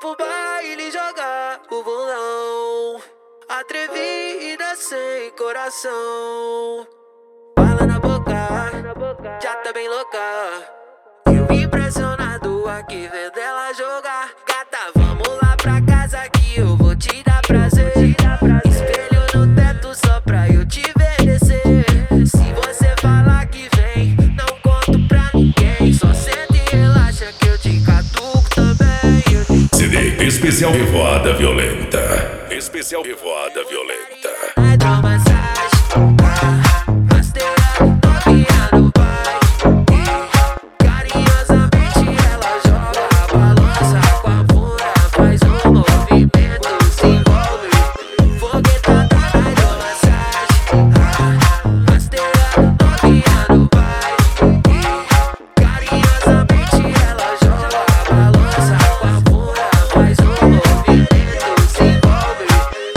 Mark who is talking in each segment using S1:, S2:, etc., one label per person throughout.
S1: pro baile jogar o bolão, atrevida sem coração. Bala na boca, já tá bem louca. Eu impressionado aqui vendo ela jogar. Gata, vamos lá pra casa que eu vou te dar prazer. Espelho no teto só pra eu te ver descer. Se você falar que vem, não conto pra ninguém. Só senta e relaxa que eu te catuco também.
S2: CD Especial Revoada Violenta. Especial Revoada Violenta.
S1: Hidromassagem, rasteira, novinha no pai. Carinhosamente ela joga, balança com a bunda, faz um movimento, se envolve. Foguetada na hidromassagem, rasteira, novinha no pai. Carinhosamente ela joga, balança com a bunda, faz um movimento, se envolve.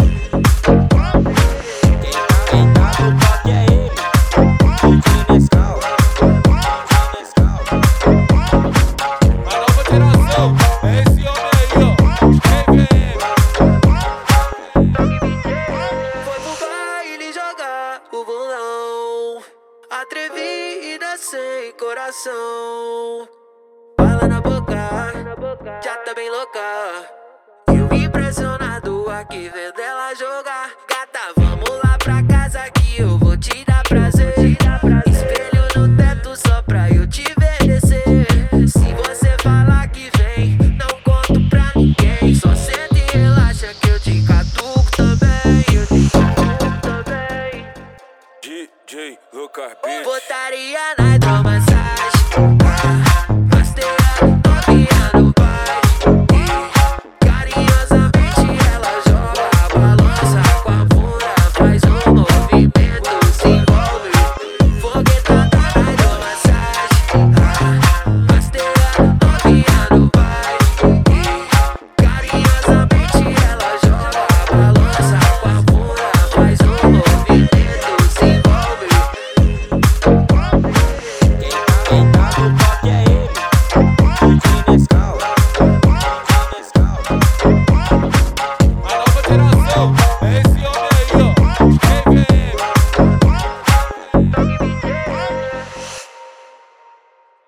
S3: Quem tá no toque é ele, DJ Nescau.
S4: A nova geração é esse homem aí, ó.
S1: Foi pro baile jogar o bolão, atrevida sem coração. Bala na boca, já tá bem louca. Eu impressionado aqui vendo ela jogar. Gata, vamos lá pra casa que eu vou te dar prazer.